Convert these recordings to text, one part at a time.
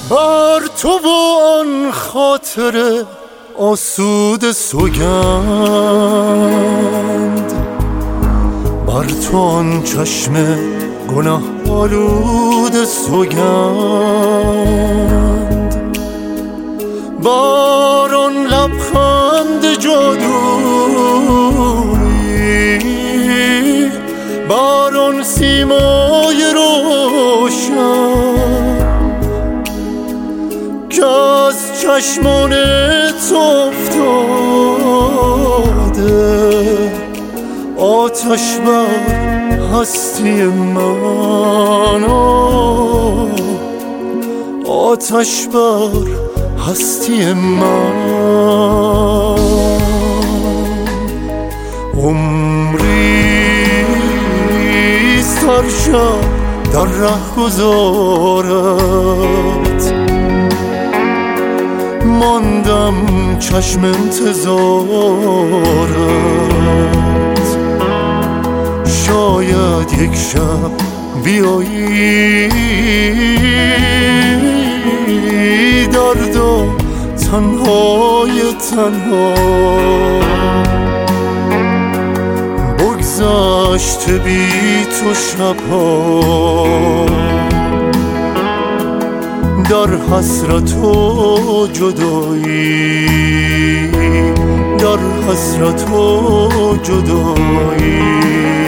بر تو و آن خاطر آسود سوگند، بر تو آن چشم گناه آلود سوگند، بر آن لبخند جادویی، بر آن سیمای روشن که از چشمان تو افتاده، آتش بر هستی من، آتش بر هستی من. عمری سرشب در رهگذارت ماندم، چشم انتظارت، شاید یک شب بیایی درد و تنهای تنها، بگذشت بی تو شبها، در حسرت و جدایی، در حسرت و جدایی.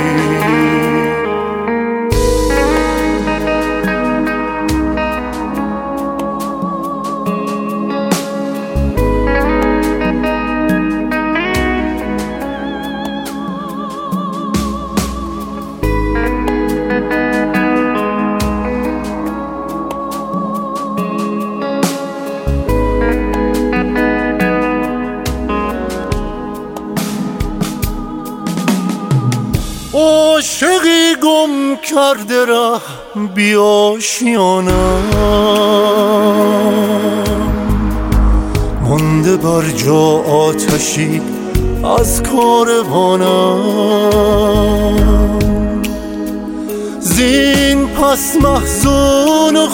عاشقی گم کرده ره بی آشیانم، مانده بر جا آتشی از کاروانم، زین پس محزون و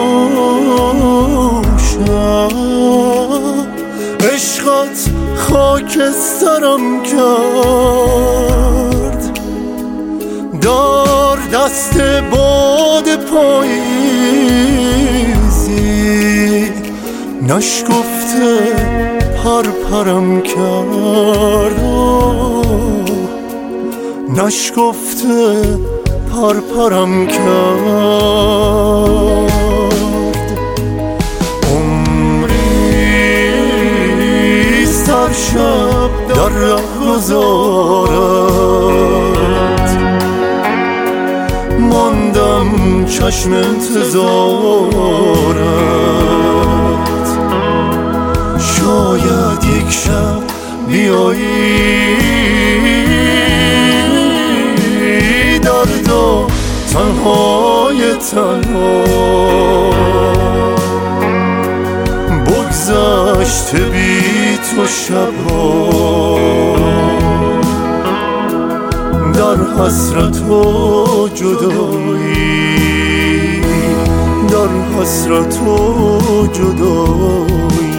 خاموشم، عشقت خاکسترم کرد، دار دست باد پاییزی، نشکفته پرپرم کرد، نشکفته پرپرم کرد. عمری سرشب در رهگذارت ماندم، چشم انتظارت، شاید یک شب بیایی درد و تنهای تنها، بگذشت بی تو شبها، در حسرت و جدایی، در حسرت و جدایی.